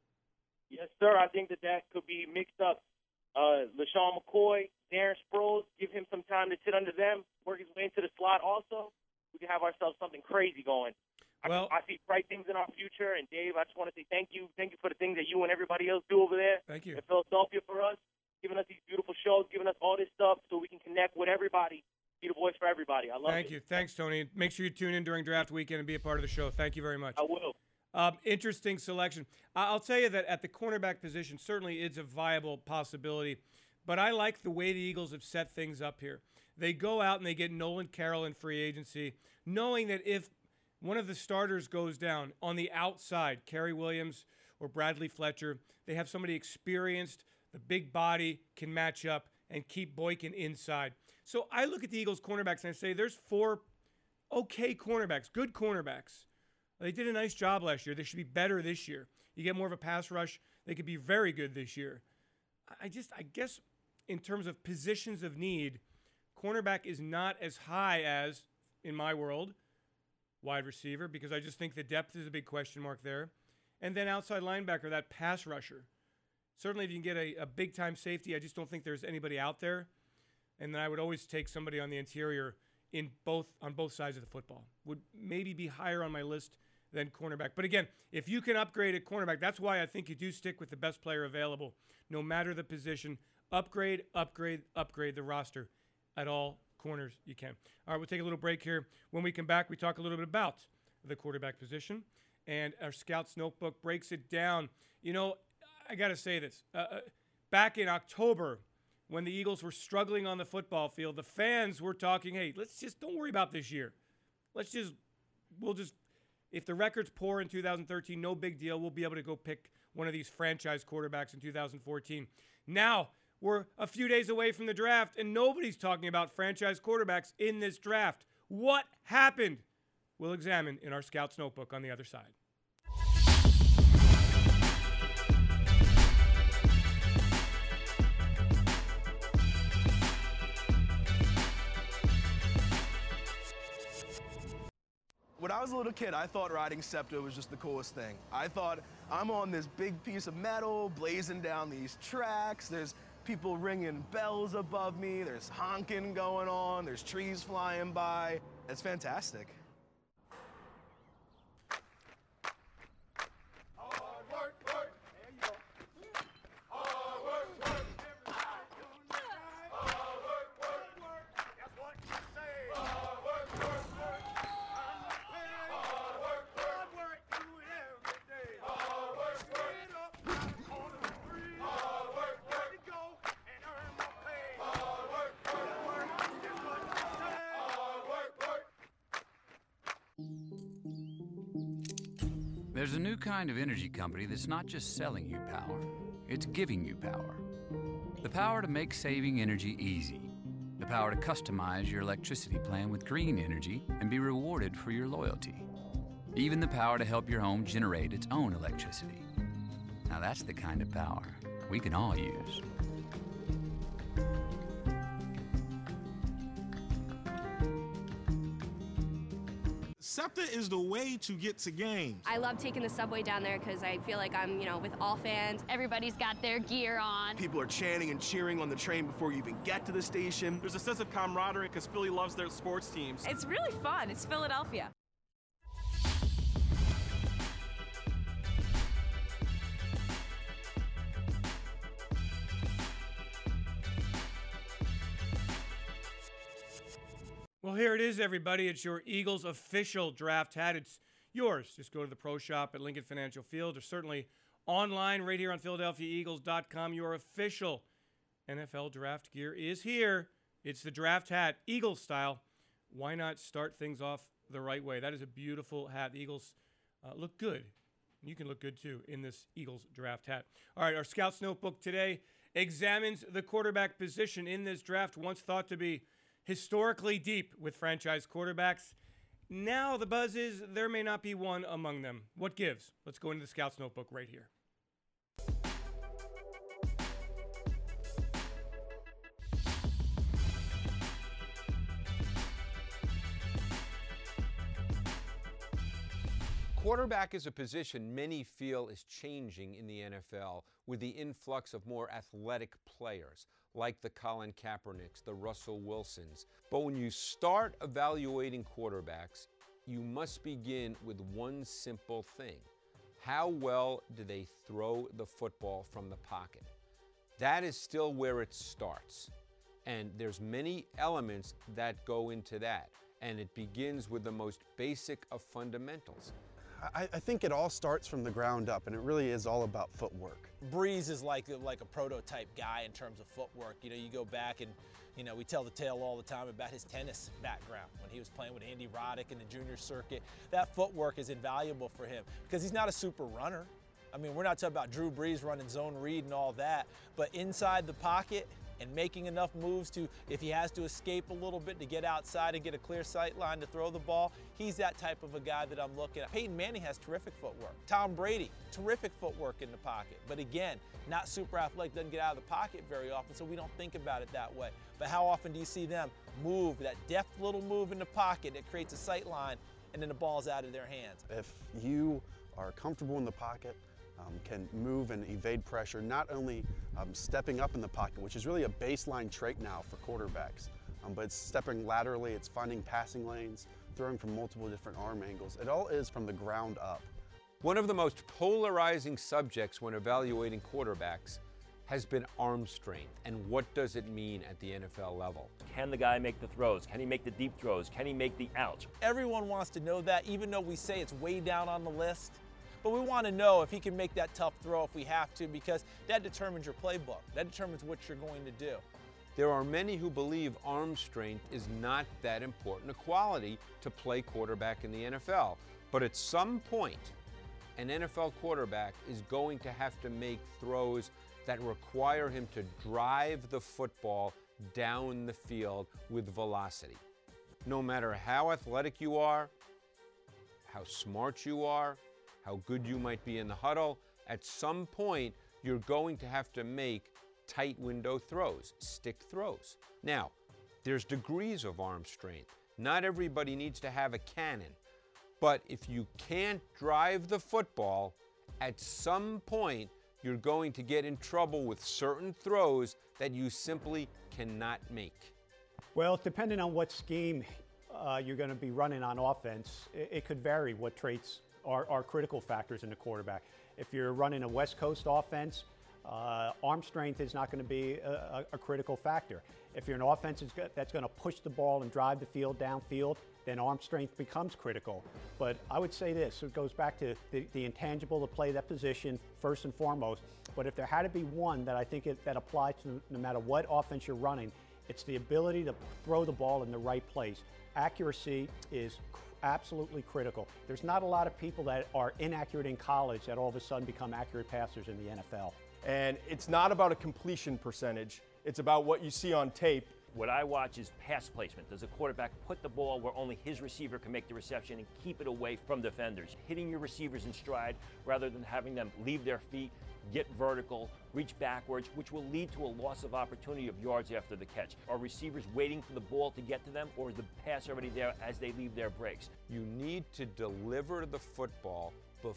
Yes, sir. I think that that could be mixed up. Uh, LaShawn McCoy, Darren Sproles, give him some time to sit under them, work his way into the slot also. We can have ourselves something crazy going. Well, I, I see bright things in our future, and Dave, I just want to say thank you. Thank you for the things that you and everybody else do over there. Thank you. In Philadelphia for us, giving us these beautiful shows, giving us all this stuff so we can connect with everybody, be the voice for everybody. I love Thank it. you. Thanks, Tony. Make sure you tune in during draft weekend and be a part of the show. Thank you very much. I will. Um, interesting selection. I- I'll tell you that at the cornerback position, certainly it's a viable possibility. But I like the way the Eagles have set things up here. They go out and they get Nolan Carroll in free agency, knowing that if one of the starters goes down on the outside, Kerry Williams or Bradley Fletcher, they have somebody experienced, the big body can match up and keep Boykin inside. So I look at the Eagles cornerbacks and I say there's four okay cornerbacks, good cornerbacks. They did a nice job last year. They should be better this year. You get more of a pass rush, they could be very good this year. I just, I guess in terms of positions of need, cornerback is not as high as, in my world, wide receiver, because I just think the depth is a big question mark there. And then outside linebacker, that pass rusher. Certainly if you can get a, a big-time safety, I just don't think there's anybody out there. And then I would always take somebody on the interior in both on both sides of the football. Would maybe be higher on my list than cornerback. But again, if you can upgrade at cornerback, that's why I think you do stick with the best player available, no matter the position. Upgrade, upgrade, upgrade the roster at all corners you can. All right, we'll take a little break here. When we come back, we talk a little bit about the quarterback position, and our Scouts Notebook breaks it down. You know, I got to say this. Uh, back in October, when the Eagles were struggling on the football field, the fans were talking, hey, let's just don't worry about this year. Let's just, we'll just, if the record's poor in two thousand thirteen, no big deal. We'll be able to go pick one of these franchise quarterbacks in two thousand fourteen. Now, we're a few days away from the draft, and nobody's talking about franchise quarterbacks in this draft. What happened? We'll examine in our Scouts Notebook on the other side. When I was a little kid, I thought riding SEPTA was just the coolest thing. I thought, I'm on this big piece of metal, blazing down these tracks. There's people ringing bells above me. There's honking going on. There's trees flying by. It's fantastic. There's a new kind of energy company that's not just selling you power, it's giving you power. The power to make saving energy easy. The power to customize your electricity plan with green energy and be rewarded for your loyalty. Even the power to help your home generate its own electricity. Now that's the kind of power we can all use. SEPTA is the way to get to games. I love taking the subway down there because I feel like I'm, you know, with all fans. Everybody's got their gear on. People are chanting and cheering on the train before you even get to the station. There's a sense of camaraderie because Philly loves their sports teams. It's really fun. It's Philadelphia. Well, here it is, everybody. It's your Eagles official draft hat. It's yours. Just go to the Pro Shop at Lincoln Financial Field, or certainly online right here on Philadelphia Eagles dot com. Your official N F L draft gear is here. It's the draft hat, Eagles style. Why not start things off the right way? That is a beautiful hat. The Eagles uh, look good. You can look good, too, in this Eagles draft hat. All right, our Scouts Notebook today examines the quarterback position in this draft, once thought to be historically deep with franchise quarterbacks. Now the buzz is there may not be one among them. What gives? Let's go into the Scouts Notebook right here. Quarterback is a position many feel is changing in the N F L with the influx of more athletic players, like the Colin Kaepernicks, the Russell Wilsons. But when you start evaluating quarterbacks, you must begin with one simple thing. How well do they throw the football from the pocket? That is still where it starts. And there's many elements that go into that. And it begins with the most basic of fundamentals. I, I think it all starts from the ground up, and it really is all about footwork. Breeze is like, like a prototype guy in terms of footwork. You know, you go back and, you know, we tell the tale all the time about his tennis background when he was playing with Andy Roddick in the junior circuit. That footwork is invaluable for him because he's not a super runner. I mean, we're not talking about Drew Brees running zone read and all that, but inside the pocket and making enough moves to, if he has to escape a little bit to get outside and get a clear sight line to throw the ball, he's that type of a guy that I'm looking at. Peyton Manning has terrific footwork. Tom Brady, terrific footwork in the pocket. But again, not super athletic, doesn't get out of the pocket very often, so we don't think about it that way. But how often do you see them move, that deft little move in the pocket that creates a sight line, and then the ball's out of their hands? If you are comfortable in the pocket, Um, can move and evade pressure, not only um, stepping up in the pocket, which is really a baseline trait now for quarterbacks, um, but it's stepping laterally, it's finding passing lanes, throwing from multiple different arm angles. It all is from the ground up. One of the most polarizing subjects when evaluating quarterbacks has been arm strength, and what does it mean at the N F L level? Can the guy make the throws? Can he make the deep throws? Can he make the outs? Everyone wants to know that, even though we say it's way down on the list. But we want to know if he can make that tough throw if we have to, because that determines your playbook. That determines what you're going to do. There are many who believe arm strength is not that important a quality to play quarterback in the N F L. But at some point, an N F L quarterback is going to have to make throws that require him to drive the football down the field with velocity. No matter how athletic you are, how smart you are, how good you might be in the huddle, at some point you're going to have to make tight window throws, stick throws. Now, there's degrees of arm strength. Not everybody needs to have a cannon, but if you can't drive the football, at some point you're going to get in trouble with certain throws that you simply cannot make. Well, depending on what scheme uh, you're going to be running on offense, it, it could vary what traits Are, are critical factors in the quarterback. If you're running a West Coast offense, uh, arm strength is not going to be a, a, a critical factor. If you're an offense that's going to push the ball and drive the field downfield, then arm strength becomes critical. But I would say this, it goes back to the, the intangible to play that position first and foremost. But if there had to be one that I think it, that applies to no matter what offense you're running, it's the ability to throw the ball in the right place. Accuracy is absolutely critical. There's not a lot of people that are inaccurate in college that all of a sudden become accurate passers in the N F L. And it's not about a completion percentage. It's about what you see on tape. What I watch is pass placement. Does a quarterback put the ball where only his receiver can make the reception and keep it away from defenders? Hitting your receivers in stride rather than having them leave their feet, get vertical, reach backwards, which will lead to a loss of opportunity of yards after the catch. Are receivers waiting for the ball to get to them, or is the pass already there as they leave their breaks? You need to deliver the football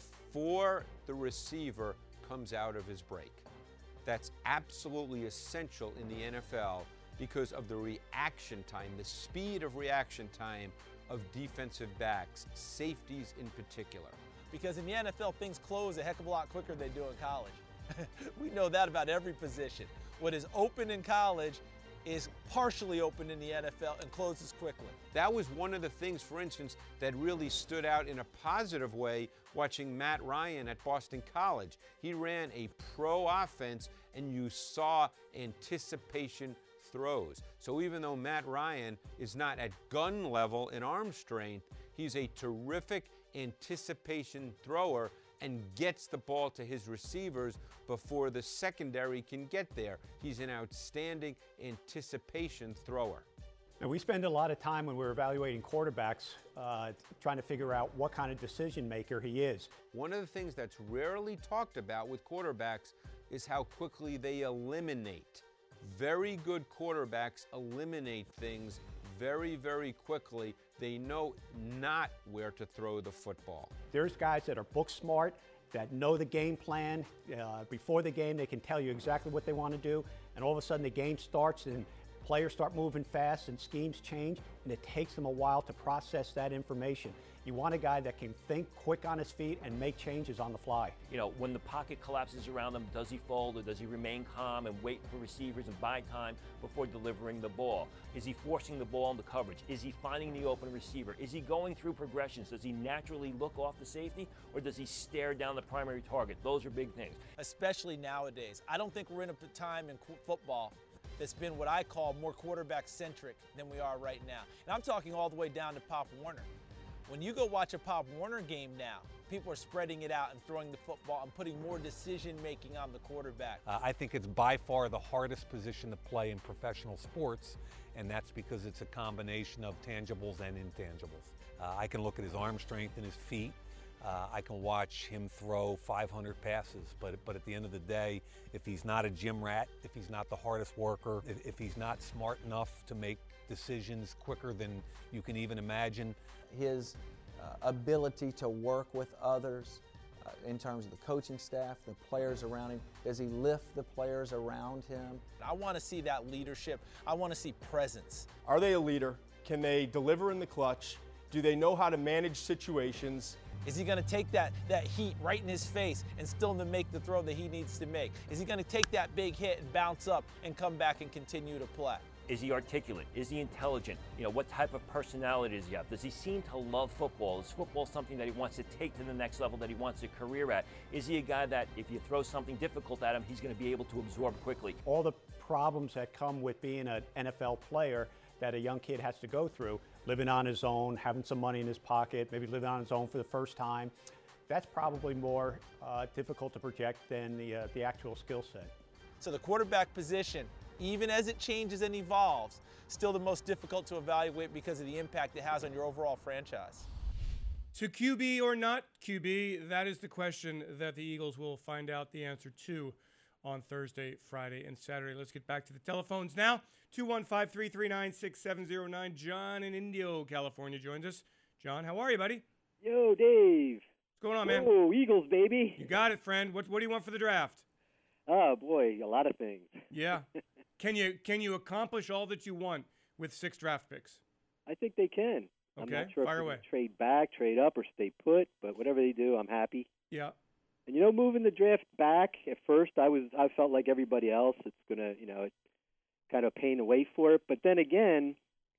before the receiver comes out of his break. That's absolutely essential in the N F L because of the reaction time, the speed of reaction time of defensive backs, safeties in particular. Because in the N F L, things close a heck of a lot quicker than they do in college. We know that about every position. What is open in college is partially open in the N F L and closes quickly. That was one of the things, for instance, that really stood out in a positive way watching Matt Ryan at Boston College. He ran a pro offense and you saw anticipation throws. So even though Matt Ryan is not at gun level in arm strength, he's a terrific anticipation thrower and gets the ball to his receivers before the secondary can get there. He's an outstanding anticipation thrower. Now, we spend a lot of time when we're evaluating quarterbacks uh, trying to figure out what kind of decision maker he is. One of the things that's rarely talked about with quarterbacks is how quickly they eliminate. Very good quarterbacks eliminate things very, very quickly. They know not where to throw the football. There's guys that are book smart, that know the game plan. Uh, before the game, they can tell you exactly what they want to do, and all of a sudden the game starts and players start moving fast and schemes change, and it takes them a while to process that information. You want a guy that can think quick on his feet and make changes on the fly. You know, when the pocket collapses around him, does he fold or does he remain calm and wait for receivers and buy time before delivering the ball? Is he forcing the ball into coverage? Is he finding the open receiver? Is he going through progressions? Does he naturally look off the safety, or does he stare down the primary target? Those are big things. Especially nowadays. I don't think we're in a time in football that's been what I call more quarterback-centric than we are right now. And I'm talking all the way down to Pop Warner. When you go watch a Pop Warner game now, people are spreading it out and throwing the football and putting more decision-making on the quarterback. Uh, I think it's by far the hardest position to play in professional sports, and that's because it's a combination of tangibles and intangibles. Uh, I can look at his arm strength and his feet. Uh, I can watch him throw five hundred passes, but, but at the end of the day, if he's not a gym rat, if he's not the hardest worker, if, if he's not smart enough to make decisions quicker than you can even imagine. His uh, ability to work with others uh, in terms of the coaching staff, the players around him. Does he lift the players around him? I want to see that leadership. I want to see presence. Are they a leader? Can they deliver in the clutch? Do they know how to manage situations? Is he going to take that, that heat right in his face and still to make the throw that he needs to make? Is he going to take that big hit and bounce up and come back and continue to play? Is he articulate? Is he intelligent? You know, what type of personality does he have? Does he seem to love football? Is football something that he wants to take to the next level, that he wants a career at? Is he a guy that if you throw something difficult at him, he's going to be able to absorb quickly? All the problems that come with being an N F L player that a young kid has to go through, living on his own, having some money in his pocket, maybe living on his own for the first time, that's probably more uh, difficult to project than the, uh, the actual skill set. So the quarterback position, even as it changes and evolves, still the most difficult to evaluate because of the impact it has on your overall franchise. To Q B or not Q B, that is the question that the Eagles will find out the answer to on Thursday, Friday, and Saturday. Let's get back to the telephones now. two one five, three three nine, six seven zero nine. John in Indio, California joins us. John, how are you, buddy? Yo, Dave. What's going on, man? Oh, Eagles, baby. You got it, friend. What, what do you want for the draft? Oh, boy, a lot of things. Yeah. Can you can you accomplish all that you want with six draft picks? I think they can. Okay, I'm not sure fire if away. they trade back, trade up, or stay put, but whatever they do, I'm happy. Yeah. And you know, moving the draft back at first, I was I felt like everybody else. It's gonna, you know, it's kind of a pain to wait for it. But then again,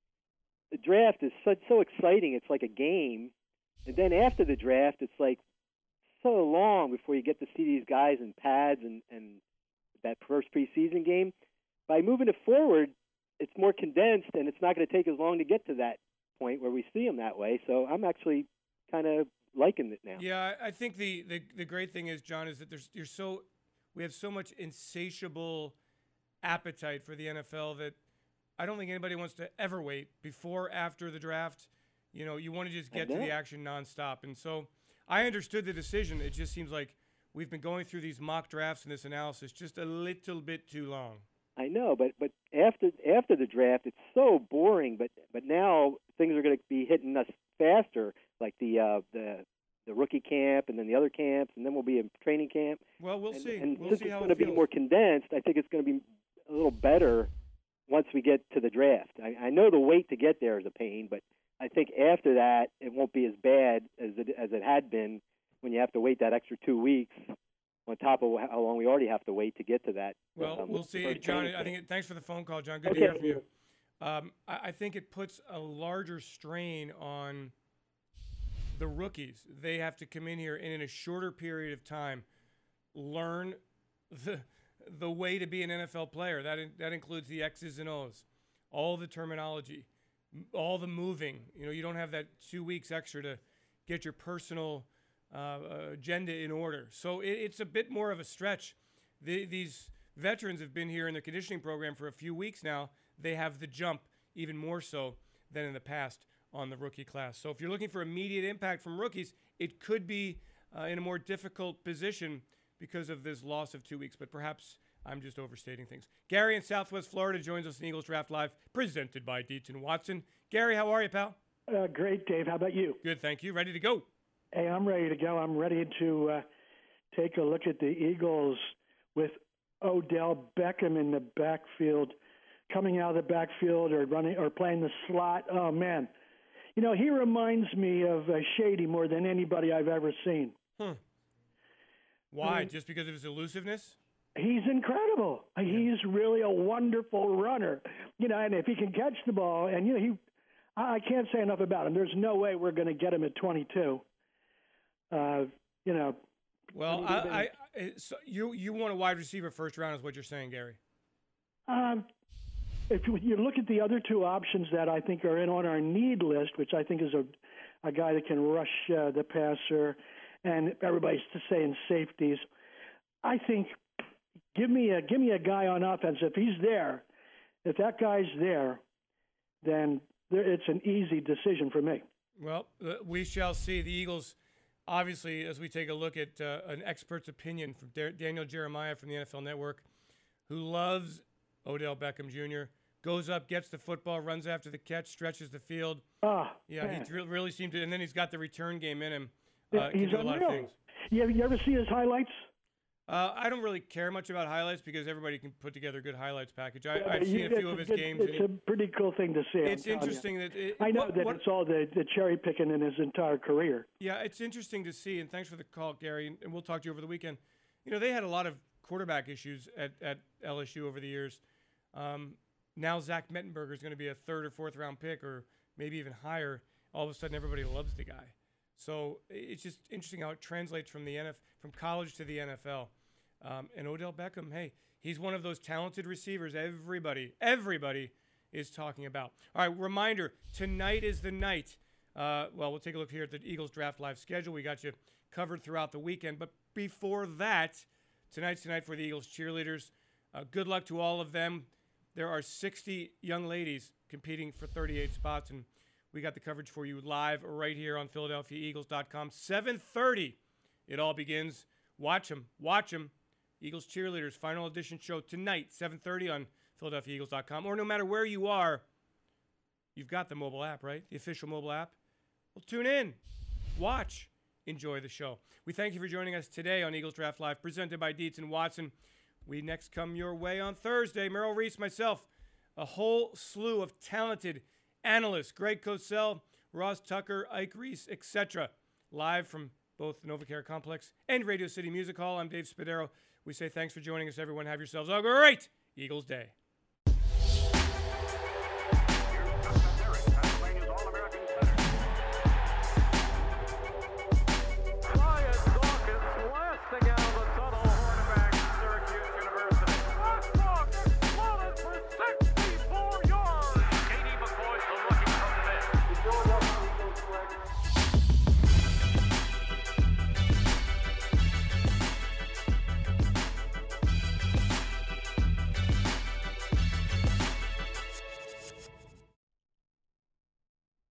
the draft is so so exciting. It's like a game, and then after the draft, it's like so long before you get to see these guys in pads and and that first preseason game. By moving it forward, it's more condensed, and it's not going to take as long to get to that point where we see them that way. So I'm actually kind of liking it now. Yeah, I think the, the, the great thing is, John, is that there's you're so we have so much insatiable appetite for the N F L that I don't think anybody wants to ever wait before, after the draft. You know, you want to just get to the action nonstop. And so I understood the decision. It just seems like we've been going through these mock drafts and this analysis just a little bit too long. I know, but but after after the draft, it's so boring. But but now things are going to be hitting us faster, like the uh, the the rookie camp, and then the other camps, and then we'll be in training camp. Well, we'll and, see. And we'll since see it's how going it to be feels. more condensed, I think it's going to be a little better once we get to the draft. I, I know the wait to get there is a pain, but I think after that, it won't be as bad as it as it had been when you have to wait that extra two weeks. On top of how long we already have to wait to get to that. Well, um, we'll see, first John. training I think. camp. It, thanks for the phone call, John. Good Okay. to hear from you. Um, I, I think it puts a larger strain on the rookies. They have to come in here and in a shorter period of time learn the the way to be an N F L player. That in, that includes the X's and O's, all the terminology, m- all the moving. You know, you don't have that two weeks extra to get your personal Uh, agenda in order. So it, it's a bit more of a stretch. The, these veterans have been here in the conditioning program for a few weeks now. They have the jump even more so than in the past on the rookie class. So if you're looking for immediate impact from rookies, it could be uh, in a more difficult position because of this loss of two weeks. But perhaps I'm just overstating things. Gary in Southwest Florida joins us in Eagles Draft Live, presented by Dietz and Watson. Gary, how are you, pal? Uh, great, Dave. How about you? Good, thank you. Ready to go. Hey, I'm ready to go. I'm ready to uh, take a look at the Eagles with Odell Beckham in the backfield, coming out of the backfield or running or playing the slot. Oh, man. You know, he reminds me of uh, Shady more than anybody I've ever seen. Hmm. Why? I mean, Just because of his elusiveness? He's incredible. He's really a wonderful runner. You know, and if he can catch the ball, and, you know, he, I can't say enough about him. There's no way we're going to get him at twenty-two. Uh, you know. Well, I, I, I so you you want a wide receiver first round is what you're saying, Gary. Um, if you, you look at the other two options that I think are in on our need list, which I think is a, a guy that can rush uh, the passer, and everybody's saying safeties, I think give me a give me a guy on offense. If he's there, if that guy's there, then there, it's an easy decision for me. Well, uh, we shall see. The Eagles, obviously, as we take a look at uh, an expert's opinion from Da- Daniel Jeremiah from the N F L Network, who loves Odell Beckham Junior, goes up, gets the football, runs after the catch, stretches the field. Ah, yeah, man. he re- really seemed to, and then he's got the return game in him. Yeah, Uh, can he's do a lot of unreal. things. You ever, you ever see his highlights? Uh, I don't really care much about highlights because everybody can put together a good highlights package. I, Yeah, I've but seen you- a few it's of his good- games. It's and a pretty cool thing to see. I'm It's telling you. interesting that it, I know what- that what- it's all the, the cherry picking in his entire career. Yeah, it's interesting to see, and thanks for the call, Gary, and- and we'll talk to you over the weekend. You know, they had a lot of quarterback issues at, at L S U over the years. Um, now Zach Mettenberger is going to be a third or fourth round pick or maybe even higher. All of a sudden, everybody loves the guy. So it's just interesting how it translates from the N F from college to the N F L. Um, and Odell Beckham, hey, he's one of those talented receivers everybody, everybody is talking about. All right, reminder, tonight is the night. Uh, well, we'll take a look here at the Eagles Draft Live schedule. We got you covered throughout the weekend. But before that, tonight's tonight for the Eagles cheerleaders. Uh, good luck to all of them. There are sixty young ladies competing for thirty-eight spots, and we got the coverage for you live right here on Philadelphia Eagles dot com. seven thirty, it all begins. Watch them. Watch them. Eagles Cheerleaders Final Edition show tonight, seven thirty on Philadelphia Eagles dot com. Or no matter where you are, you've got the mobile app, right? The official mobile app. Well, tune in. Watch. Enjoy the show. We thank you for joining us today on Eagles Draft Live, presented by Dietz and Watson. We next come your way on Thursday. Merrill Reese, myself, a whole slew of talented analysts, Greg Cosell, Ross Tucker, Ike Reese, et cetera, live from both the NovaCare Complex and Radio City Music Hall. I'm Dave Spadaro. We say thanks for joining us, everyone. Have yourselves a great Eagles Day.